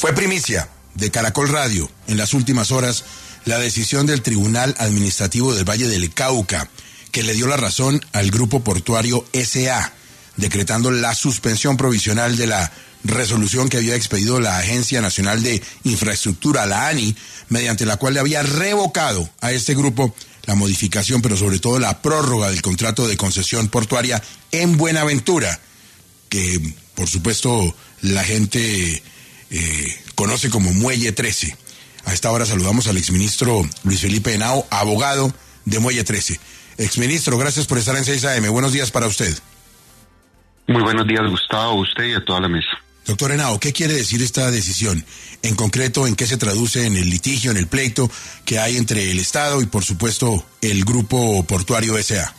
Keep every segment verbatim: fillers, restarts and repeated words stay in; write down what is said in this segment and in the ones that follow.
Fue primicia de Caracol Radio en las últimas horas la decisión del Tribunal Administrativo del Valle del Cauca, que le dio la razón al Grupo Portuario S A, decretando la suspensión provisional de la resolución que había expedido la Agencia Nacional de Infraestructura, la ANI, mediante la cual le había revocado a este grupo la modificación, pero sobre todo la prórroga del contrato de concesión portuaria en Buenaventura, que por supuesto la gente eh, conoce como Muelle trece. A esta hora saludamos al exministro Luis Felipe Henao, abogado de Muelle trece. Exministro, gracias por estar en seis A M. Buenos días para usted. Muy buenos días, Gustavo, a usted y a toda la mesa. Doctor Henao, ¿qué quiere decir esta decisión? En concreto, ¿en qué se traduce en el litigio, en el pleito que hay entre el Estado y, por supuesto, el Grupo Portuario S A?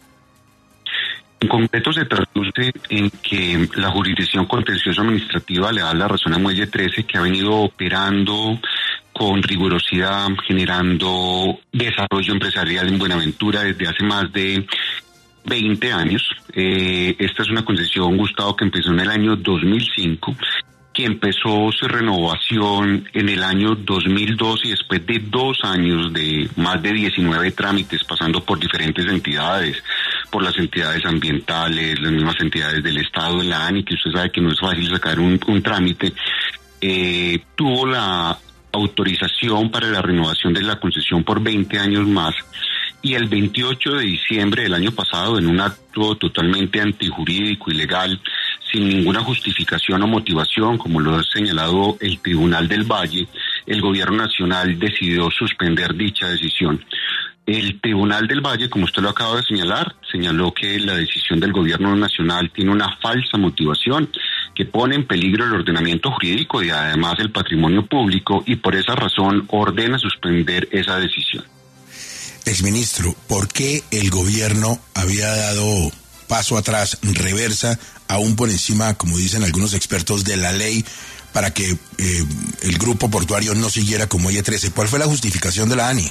En concreto se traduce en que la jurisdicción contencioso administrativa le da la razón a Muelle trece, que ha venido operando con rigurosidad, generando desarrollo empresarial en Buenaventura desde hace más de veinte años. Eh, esta es una concesión, Gustavo, que empezó en el año dos mil cinco, que empezó su renovación en el año dos mil dos y después de dos años de más de diecinueve trámites, pasando por diferentes entidades, por las entidades ambientales, las mismas entidades del Estado, de la ANI, que usted sabe que no es fácil sacar un, un trámite, eh, tuvo la autorización para la renovación de la concesión por veinte años más. Y el veintiocho de diciembre del año pasado, en un acto totalmente antijurídico, ilegal, sin ninguna justificación o motivación, como lo ha señalado el Tribunal del Valle, el Gobierno Nacional decidió suspender dicha decisión. El Tribunal del Valle, como usted lo acaba de señalar, señaló que la decisión del Gobierno Nacional tiene una falsa motivación que pone en peligro el ordenamiento jurídico y además el patrimonio público, y por esa razón ordena suspender esa decisión. Exministro, ¿por qué el gobierno había dado paso atrás, reversa, aún por encima, como dicen algunos expertos, de la ley para que eh, el Grupo Portuario no siguiera con Muelle trece? ¿Cuál fue la justificación de la ANI?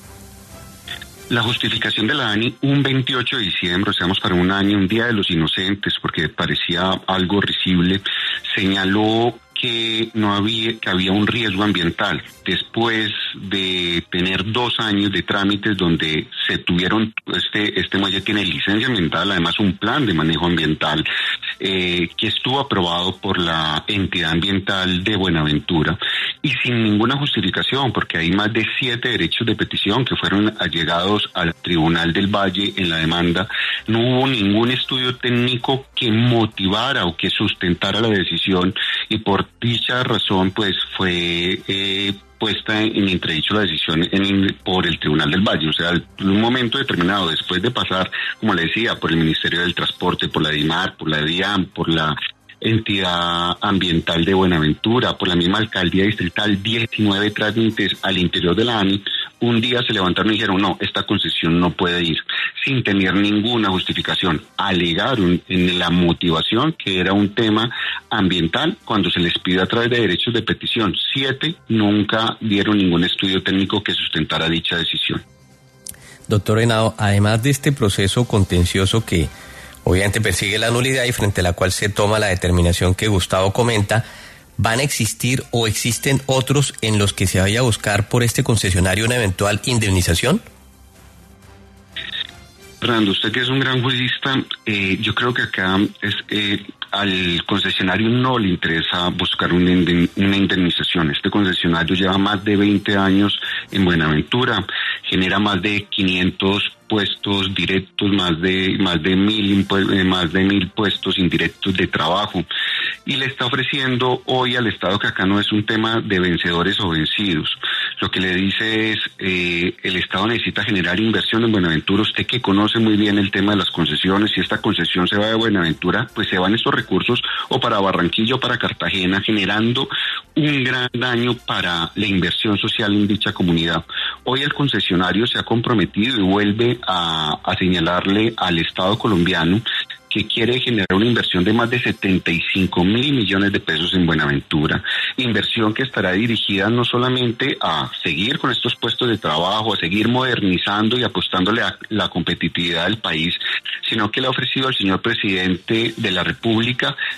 La justificación de la ANI, un veintiocho de diciembre, o sea, para un año, un día de los inocentes, porque parecía algo risible, señaló que no había, que había un riesgo ambiental. Después de tener dos años de trámites donde se tuvieron, este, este muelle tiene licencia ambiental, además un plan de manejo ambiental, eh, que estuvo aprobado por la entidad ambiental de Buenaventura, y sin ninguna justificación, porque hay más de siete derechos de petición que fueron allegados al Tribunal del Valle en la demanda. No hubo ningún estudio técnico que motivara o que sustentara la decisión, y por dicha razón pues fue eh, puesta en entredicho la decisión en, por el Tribunal del Valle. O sea, en un momento determinado, después de pasar, como le decía, por el Ministerio del Transporte, por la DIMAR, por la DIAN, por la entidad ambiental de Buenaventura, por la misma alcaldía distrital, diecinueve trámites al interior de la ANI, un día se levantaron y dijeron, no, esta concesión no puede ir, sin tener ninguna justificación. Alegaron en la motivación que era un tema ambiental cuando se les pide a través de derechos de petición. Siete nunca dieron ningún estudio técnico que sustentara dicha decisión. Doctor Henao, además de este proceso contencioso que obviamente persigue la nulidad y frente a la cual se toma la determinación que Gustavo comenta, ¿van a existir o existen otros en los que se vaya a buscar por este concesionario una eventual indemnización? Fernando, usted que es un gran jurista, eh, yo creo que acá es eh, al concesionario no le interesa buscar una, una indemnización. Este concesionario lleva más de veinte años en Buenaventura, genera más de quinientos puestos directos, más de más de mil más de mil puestos indirectos de trabajo, y le está ofreciendo hoy al Estado que acá no es un tema de vencedores o vencidos. Lo que le dice es eh, el Estado necesita generar inversión en Buenaventura. Usted que conoce muy bien el tema de las concesiones, si esta concesión se va de Buenaventura, pues se van estos recursos o para Barranquilla o para Cartagena, generando un gran daño para la inversión social en dicha comunidad. Hoy el concesionario se ha comprometido y vuelve a, a señalarle al Estado colombiano que quiere generar una inversión de más de setenta y cinco mil millones de pesos en Buenaventura, inversión que estará dirigida no solamente a seguir con estos puestos de trabajo, a seguir modernizando y apostándole a la competitividad del país, sino que le ha ofrecido al señor presidente de la República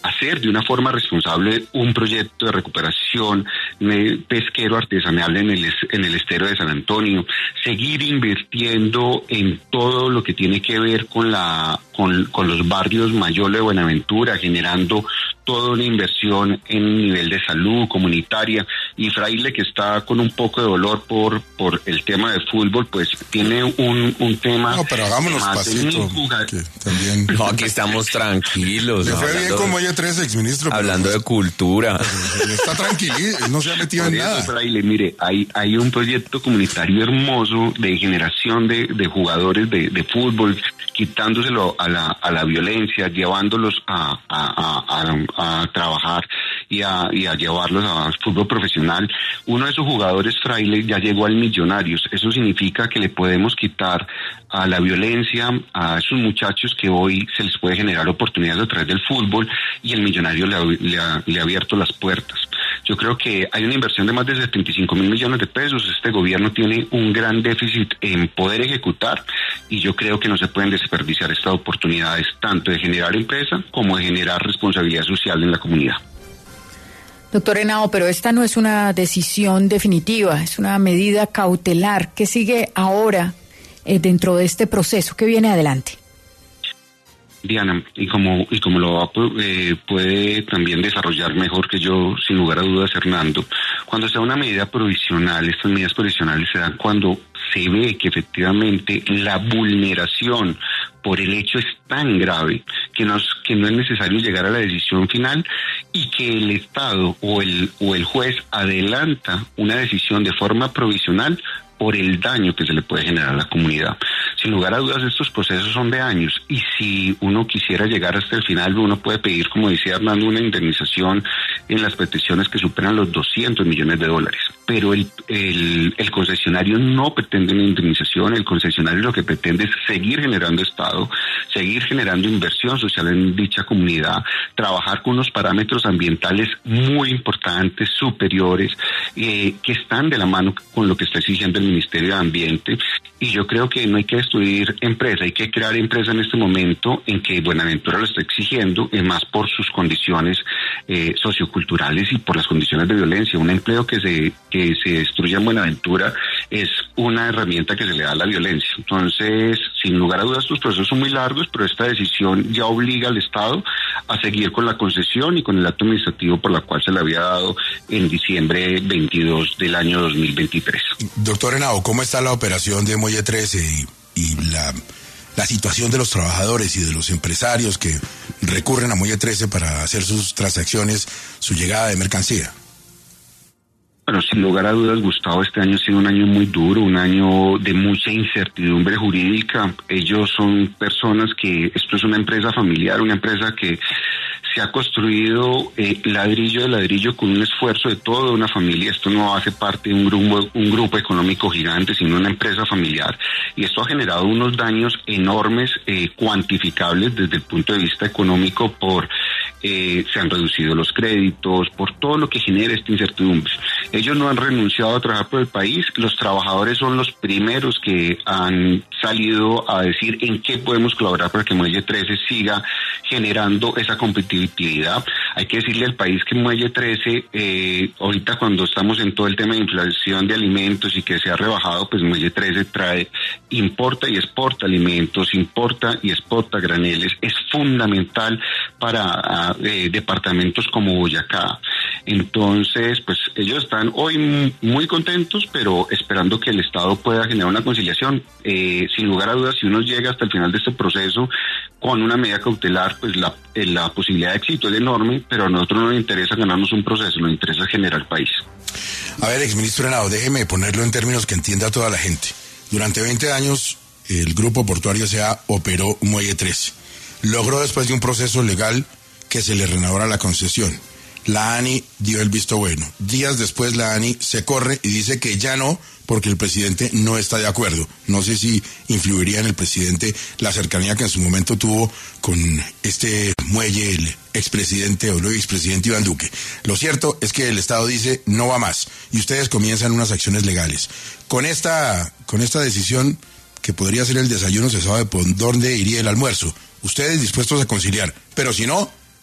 hacer de una forma responsable un proyecto de recuperación pesquero artesanal en el, en el estero de San Antonio, seguir invirtiendo en todo lo que tiene que ver con la con, con los barrios Mayolo de Buenaventura, generando toda una inversión en nivel de salud comunitaria, y Fraile, que está con un poco de dolor por por el tema de fútbol, pues tiene un, un tema... No, pero hagámonos pasito, que también... No, aquí estamos tranquilos. Le no, fue hablando, bien como ella tres exministro. Hablando de cultura. Está tranquilo, no se ha metido por en eso, nada. Fraile, mire, hay, hay un proyecto comunitario hermoso de generación de, de jugadores de, de fútbol, quitándoselo a la, a la violencia, llevándolos a, a, a, a, a trabajar y a, y a llevarlos al fútbol profesional. Uno de esos jugadores, Fraile, ya llegó al Millonarios. Eso significa que le podemos quitar a la violencia a esos muchachos que hoy se les puede generar oportunidades a través del fútbol, y el Millonario le ha, le ha, le ha abierto las puertas. Yo creo que hay una inversión de más de setenta y cinco mil millones de pesos. Este gobierno tiene un gran déficit en poder ejecutar, y yo creo que no se pueden desperdiciar estas oportunidades, tanto de generar empresa como de generar responsabilidad social en la comunidad. Doctor Henao, pero esta no es una decisión definitiva, es una medida cautelar. ¿Qué sigue ahora eh, dentro de este proceso que viene adelante? Diana, y como y como lo eh, puede también desarrollar mejor que yo, sin lugar a dudas, Hernando, cuando sea una medida provisional, estas medidas provisionales se dan cuando se ve que efectivamente la vulneración por el hecho es tan grave que no, que no es necesario llegar a la decisión final, y que el Estado o el, o el juez adelanta una decisión de forma provisional por el daño que se le puede generar a la comunidad. Sin lugar a dudas, estos procesos son de años, y si uno quisiera llegar hasta el final, uno puede pedir, como decía Hernando, una indemnización en las peticiones que superan los doscientos millones de dólares. Pero el, el, el concesionario no pretende una indemnización. El concesionario lo que pretende es seguir generando Estado, seguir generando inversión social en dicha comunidad, trabajar con unos parámetros ambientales muy importantes, superiores, eh, que están de la mano con lo que está exigiendo el Ministerio de Ambiente. Y yo creo que no hay que destruir empresa, hay que crear empresa en este momento en que Buenaventura lo está exigiendo, y más por sus condiciones eh, socioculturales y por las condiciones de violencia. Un empleo que se que se destruya en Buenaventura es una herramienta que se le da a la violencia. Entonces, sin lugar a dudas, estos procesos son muy largos, pero esta decisión ya obliga al Estado a seguir con la concesión y con el acto administrativo por la cual se le había dado en diciembre veintidós del año dos mil veintitrés. Doctor Henao, ¿cómo está la operación de Muelle trece y, y la, la situación de los trabajadores y de los empresarios que recurren a Muelle trece para hacer sus transacciones, su llegada de mercancía? Bueno, sin lugar a dudas, Gustavo, este año ha sido un año muy duro, un año de mucha incertidumbre jurídica. Ellos son personas que, esto es una empresa familiar, una empresa que se ha construido eh, ladrillo de ladrillo con un esfuerzo de toda una familia. Esto no hace parte de un grupo, un grupo económico gigante, sino una empresa familiar. Y esto ha generado unos daños enormes, eh, cuantificables desde el punto de vista económico. Por eh, se han reducido los créditos, por todo lo que genera esta incertidumbre. Ellos no han renunciado a trabajar por el país. Los trabajadores son los primeros que han salido a decir en qué podemos colaborar para que Muelle trece siga generando esa competitividad. Hay que decirle al país que Muelle trece, eh, ahorita cuando estamos en todo el tema de inflación de alimentos y que se ha rebajado, pues Muelle trece trae, importa y exporta alimentos, importa y exporta graneles. Es fundamental para eh, departamentos como Boyacá. Entonces, pues ellos están hoy muy contentos, pero esperando que el Estado pueda generar una conciliación. Eh, sin lugar a dudas, si uno llega hasta el final de este proceso con una medida cautelar, pues la, la posibilidad de éxito es enorme, pero a nosotros no nos interesa ganarnos un proceso, nos interesa generar país. A ver, exministro Henao, déjeme ponerlo en términos que entienda toda la gente. Durante veinte años, el Grupo Portuario S A operó Muelle trece. Logró, después de un proceso legal, que se le renovara la concesión. La ANI dio el visto bueno. Días después la ANI se corre y dice que ya no, porque el presidente no está de acuerdo. No sé si influiría en el presidente la cercanía que en su momento tuvo con este muelle el expresidente o el expresidente Iván Duque. Lo cierto es que el Estado dice no va más y ustedes comienzan unas acciones legales. Con esta, con esta decisión, que podría ser el desayuno, se sabe por dónde iría el almuerzo. Ustedes dispuestos a conciliar, pero si no,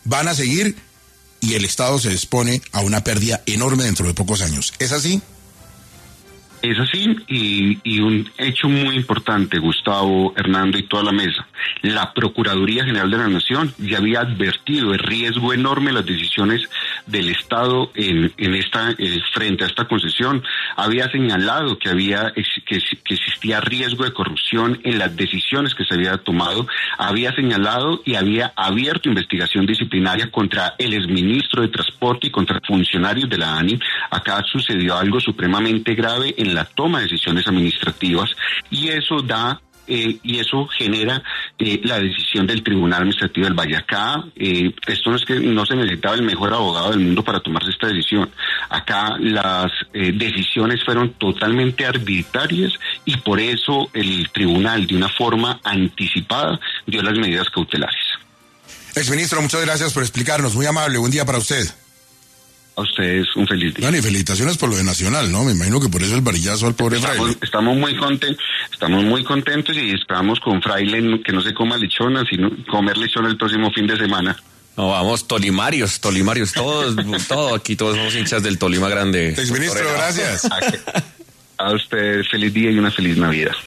van a seguir y el Estado se expone a una pérdida enorme dentro de pocos años. ¿Es así? Es así, y, y un hecho muy importante, Gustavo, Hernando y toda la mesa. La Procuraduría General de la Nación ya había advertido el riesgo enorme de las decisiones del Estado en, en esta eh, frente a esta concesión. Había señalado que había que, que existía riesgo de corrupción en las decisiones que se había tomado. Había señalado y había abierto investigación disciplinaria contra el exministro de Transporte y contra funcionarios de la ANI. Acá sucedió algo supremamente grave en la toma de decisiones administrativas y eso da eh, y eso genera eh, la decisión del Tribunal Administrativo del Valle. Acá eh, esto no es que no se necesitaba el mejor abogado del mundo para tomarse esta decisión. Acá las eh, decisiones fueron totalmente arbitrarias y por eso el tribunal, de una forma anticipada, dio las medidas cautelares. Exministro, muchas gracias por explicarnos, muy amable, buen día para usted. A ustedes un feliz día. Bueno, y felicitaciones por lo de Nacional, ¿no? Me imagino que por eso el varillazo al pobre estamos, fraile. Estamos muy contentos, estamos muy contentos y esperamos con Fraile que no se coma lechona, sino comer lechona el próximo fin de semana. No, vamos, tolimarios, tolimarios, todos, todo aquí, todos somos hinchas del Tolima Grande. Exministro, gracias. A, a ustedes feliz día y una feliz Navidad.